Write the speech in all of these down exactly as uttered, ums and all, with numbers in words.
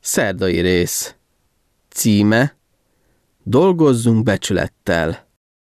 Szerdai rész. Címe: Dolgozzunk becsülettel.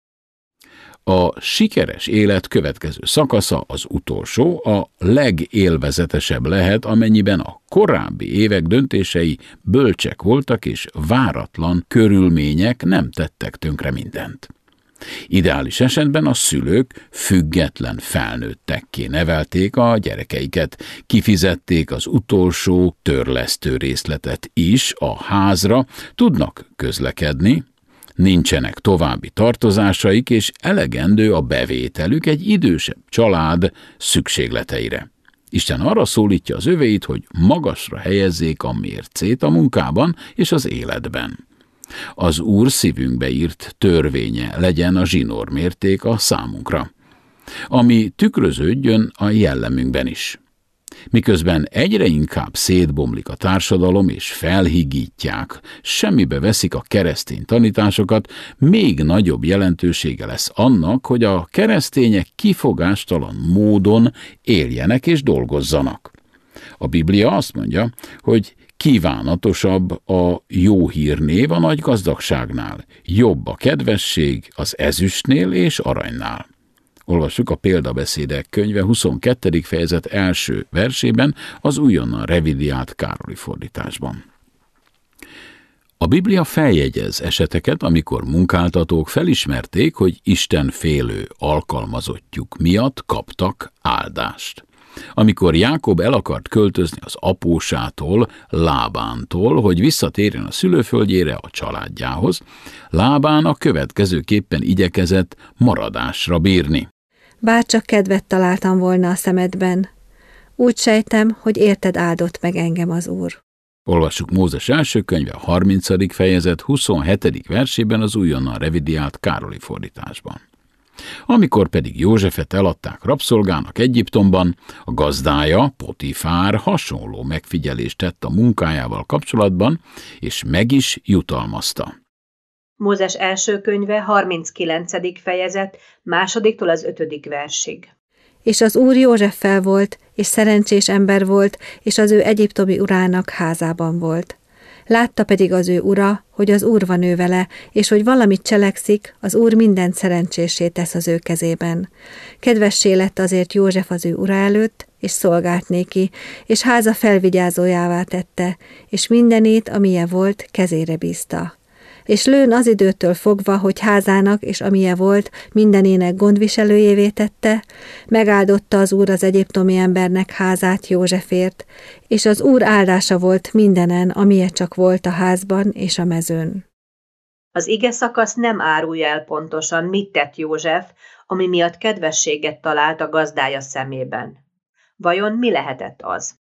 A sikeres élet következő szakasza, az utolsó, a legélvezetesebb lehet, amennyiben a korábbi évek döntései bölcsek voltak, és váratlan körülmények nem tettek tönkre mindent. Ideális esetben a szülők független felnőttekké nevelték a gyerekeiket, kifizették az utolsó törlesztő részletet is a házra, tudnak közlekedni, nincsenek további tartozásaik, és elegendő a bevételük egy idősebb család szükségleteire. Isten arra szólítja az övéit, hogy magasra helyezzék a mércét a munkában és az életben. Az Úr szívünkbe írt törvénye legyen a zsinórmérték a számunkra, ami tükröződjön a jellemünkben is. Miközben egyre inkább szétbomlik a társadalom és felhigítják, semmibe veszik a keresztény tanításokat, még nagyobb jelentősége lesz annak, hogy a keresztények kifogástalan módon éljenek és dolgozzanak. A Biblia azt mondja, hogy kívánatosabb a jó hírnév a nagy gazdagságnál, jobb a kedvesség az ezüstnél és aranynál. Olvassuk a Példabeszédek könyve huszonkettedik fejezet első versében, az újonnan revidiált Károli fordításban. A Biblia feljegyez eseteket, amikor munkáltatók felismerték, hogy Isten félő alkalmazottjuk miatt kaptak áldást. Amikor Jákob el akart költözni az apósától, Lábántól, hogy visszatérjen a szülőföldjére, a családjához, Lábán a következőképpen igyekezett maradásra bírni. Bárcsak kedvet találtam volna a szemedben. Úgy sejtem, hogy érted áldott meg engem az Úr. Olvassuk Mózes első könyve harmincadik fejezet huszonhetedik versében, az újonnan revidiált Károli fordításban. Amikor pedig Józsefet eladták rabszolgának Egyiptomban, a gazdája, Potifár hasonló megfigyelést tett a munkájával kapcsolatban, és meg is jutalmazta. Mózes első könyve harminckilencedik fejezet, másodiktól az ötödik versig. És az Úr Józseffel volt, és szerencsés ember volt, és az ő egyiptomi urának házában volt. Látta pedig az ő ura, hogy az Úr van ő vele, és hogy valamit cselekszik, az Úr mindent szerencsésé tesz az ő kezében. Kedvessé lett azért József az ő ura előtt, és szolgált néki, és háza felvigyázójává tette, és mindenét, amilyen volt, kezére bízta. És lőn az időtől fogva, hogy házának és amilyen volt, mindenének gondviselőjévé tette, megáldotta az Úr az egyiptomi embernek házát Józsefért, és az Úr áldása volt mindenen, amilyen csak volt a házban és a mezőn. Az ige szakasz nem árulja el pontosan, mit tett József, ami miatt kedvességet talált a gazdája szemében. Vajon mi lehetett az?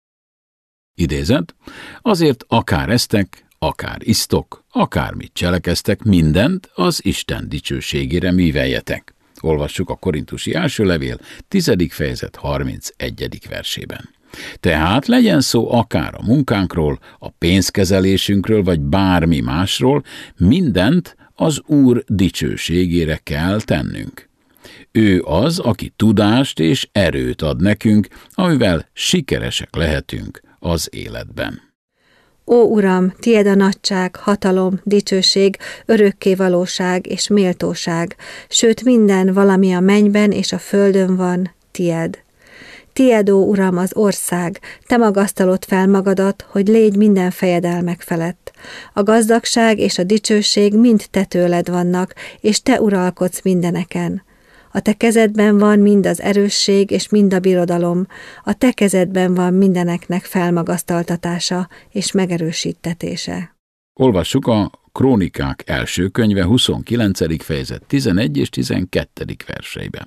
Idézet: azért akár esztek, akár isztok, akármit cselekeztek, mindent az Isten dicsőségére műveljetek. Olvassuk a Korintusi első levél tizedik fejezet harmincegyedik versében. Tehát legyen szó akár a munkánkról, a pénzkezelésünkről, vagy bármi másról, mindent az Úr dicsőségére kell tennünk. Ő az, aki tudást és erőt ad nekünk, amivel sikeresek lehetünk az életben. Ó, Uram, tied a nagyság, hatalom, dicsőség, örökkévalóság és méltóság, sőt minden, valami a mennyben és a földön van, tied. Tied, ó Uram, az ország, te magasztalod fel magadat, hogy légy minden fejedelmek felett. A gazdagság és a dicsőség mind te tőled vannak, és te uralkodsz mindeneken. A te kezedben van mind az erősség és mind a birodalom, a te kezedben van mindeneknek felmagasztaltatása és megerősítetése. Olvassuk a Krónikák első könyve huszonkilencedik fejezet tizenegy és tizenkettedik verseiben.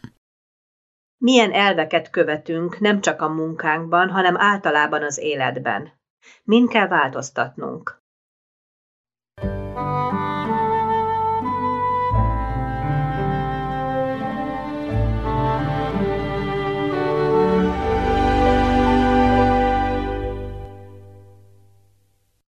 Milyen elveket követünk nem csak a munkánkban, hanem általában az életben. Min kell változtatnunk?